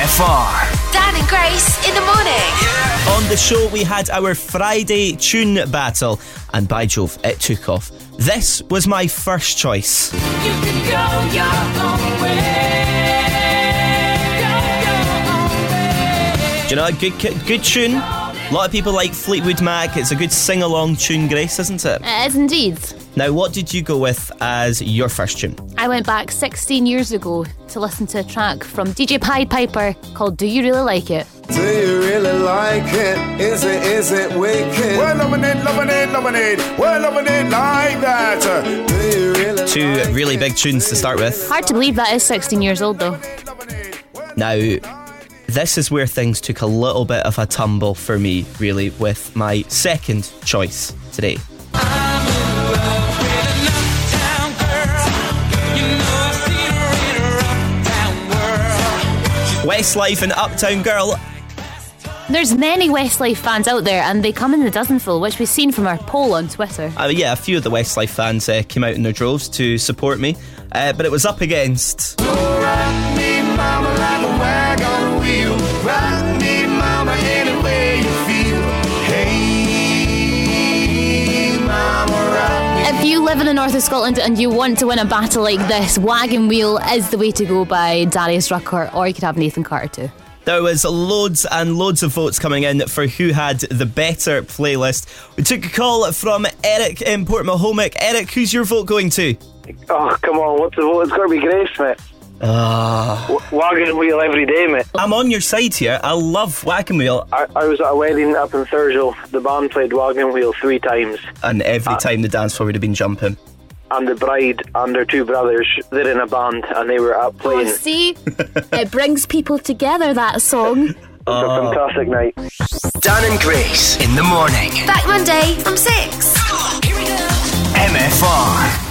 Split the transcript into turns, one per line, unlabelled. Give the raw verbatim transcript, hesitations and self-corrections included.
F R.
Dan and Grace in the morning.
Yeah. On the show, we had our Friday tune battle, and by Jove, it took off. This was my first choice. You can go your own way. Go your own way. Do you know, a good, good tune? A lot of people like Fleetwood Mac. It's a good sing-along tune, Grace, isn't it?
It is indeed.
Now, what did you go with as your first tune?
I went back sixteen years ago to listen to a track from D J Pied Piper called Do You Really Like It?
Do you really like it? Is it, is it wicked? We're loving it, loving it, loving it. We're loving it like that. Do you really
Two
like
really
it?
big tunes to start with.
Hard to believe that is sixteen years old though.
Now, this is where things took a little bit of a tumble for me, really, with my second choice today. Westlife and Uptown Girl.
There's many Westlife fans out there and they come in the dozenful, which we've seen from our poll on Twitter.
Uh, yeah, a few of the Westlife fans uh, came out in their droves to support me, uh, but it was up against...
Rock me, mama, like a wagon wheel. Rock me, mama, any way you feel. Hey, mama, rock me.
If you live in the north of Scotland and you want to win a battle like this, Wagon Wheel is the way to go by Darius Rucker, or you could have Nathan Carter too.
There was loads and loads of votes coming in for who had the better playlist. We took a call from Eric in Portmahomick. Eric, who's your vote going to?
Oh, come on, what's the vote? It's got to be Grace, mate.
Ah,
W- Wagon Wheel every day, mate.
I'm on your side here. I love Wagon Wheel.
I, I was at a wedding up in Thurso. The band played Wagon Wheel three times.
And every
Uh,
time the dance floor would have been jumping.
And the bride and her two brothers, they're in a band and they were out playing.
Oh, see? It brings people together, that song.
It's a fantastic night.
Dan and Grace in the morning.
Back Monday from six.
M F R.